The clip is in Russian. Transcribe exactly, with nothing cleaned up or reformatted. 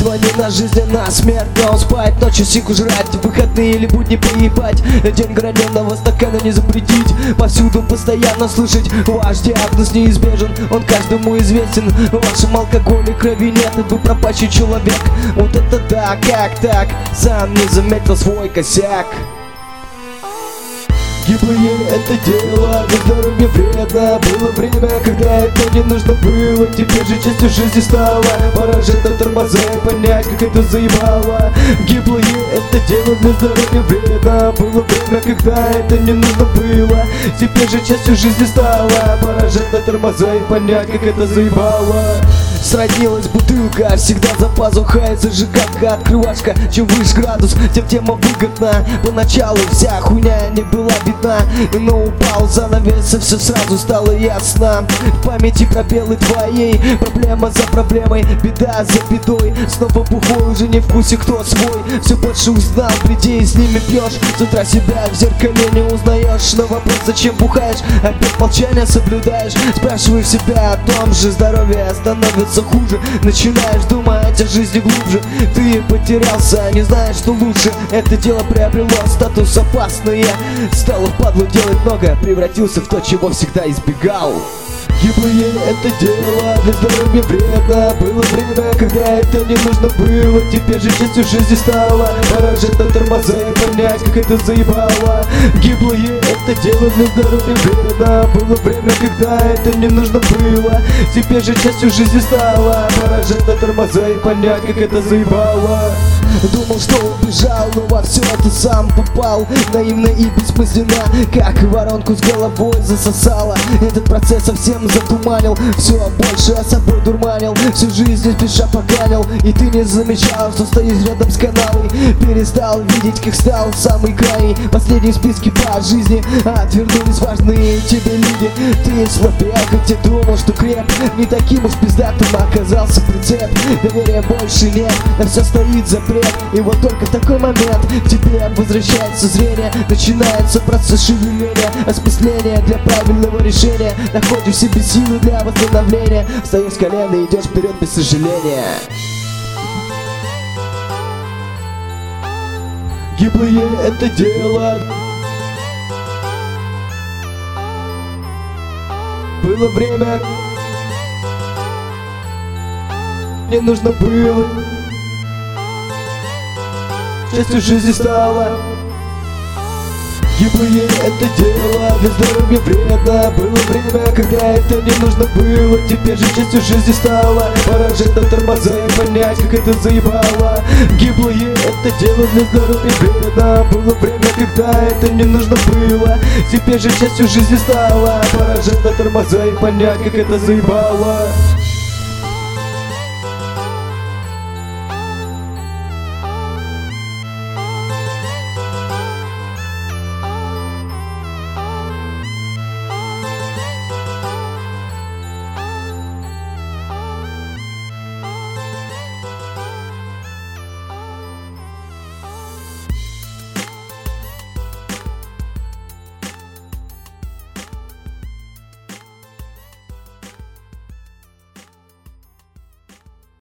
Два не на жизнь, а на смерть. Но он спать, ночью сику жрать, выходные или будни поебать. День граненого стакана не запретить, повсюду постоянно слышать ваш диагноз неизбежен, он каждому известен. В вашем алкоголе крови нет, и вы пропащий человек. Вот это да, как так? Сам не заметил свой косяк. Гиблое это дело, для здоровья вредно. Было время, когда это не нужно было, теперь же частью жизни стало. Пора же на тормоза и понять, как это заебало. Гиблое это дело, для здоровья вредно. Было время, когда это не нужно было, теперь же частью жизни стало. Пора же на тормоза и понять, как это заебало. Сроднилась бутылка, всегда за пазухой зажигалка, открывашка. Чем выше градус, тем тема выгодна. Поначалу вся хуйня не была видна, но упал занавес, и все сразу стало ясно. В памяти пробелы твоей, проблема за проблемой, беда за бедой. Снова бухой, уже не в вкусе кто свой. Все больше узнал, приди, с ними пьешь. С утра себя в зеркале не узнаешь. Но вопрос, зачем бухаешь, опять молчание соблюдаешь. Спрашиваешь себя о том же, здоровье становится хуже. Начинаешь думать о жизни глубже. Ты потерялся, не знаешь, что лучше. Это дело приобрело статус опасное. Стало впадлу делать много, превратился в то, чего всегда избегал. Гиблое это дело, для здоровья вредно. Было время, когда это не нужно было, теперь же частью жизни стало. Пора же на тормоза и понять, как это заебало. Гиблое это дело, для здоровья вредно. Было время, когда это не нужно было, теперь же частью жизни стало. Пора же на тормоза и понять, как это заебало. Думал, что убежал, но во все это сам попал. Наивно и бессмысленно, как воронку с головой засосало. Этот процесс совсем затуманил, все больше о собой дурманил. Всю жизнь не спеша поганил, и ты не замечал, что стоишь рядом с каналой. Перестал видеть, как стал самый крайний. Последние списки по жизни отвернулись важные тебе люди. Ты слабел, хотя думал, что креп. Не таким уж пиздатым оказался прицеп. Доверия больше нет, на все стоит запрет. И вот только в такой момент к тебе возвращается зрение. Начинается процесс шевеления, осмысления для правильного решения. Находишь в себе силы для восстановления. Встаешь с колен и идешь вперед без сожаления. Гиблое это дело. Было время, не нужно было, частью жизни стало. Гиблое это дело, для здоровья вредно. Было время, когда это не нужно было, теперь же частью жизни стало. Пора же на тормоза и понять, как это заебало. Гиблое это дело, для здоровья вредно. Было время, когда это не нужно было, теперь же частью жизни стало. Пора же на тормоза и понять, как это заебало.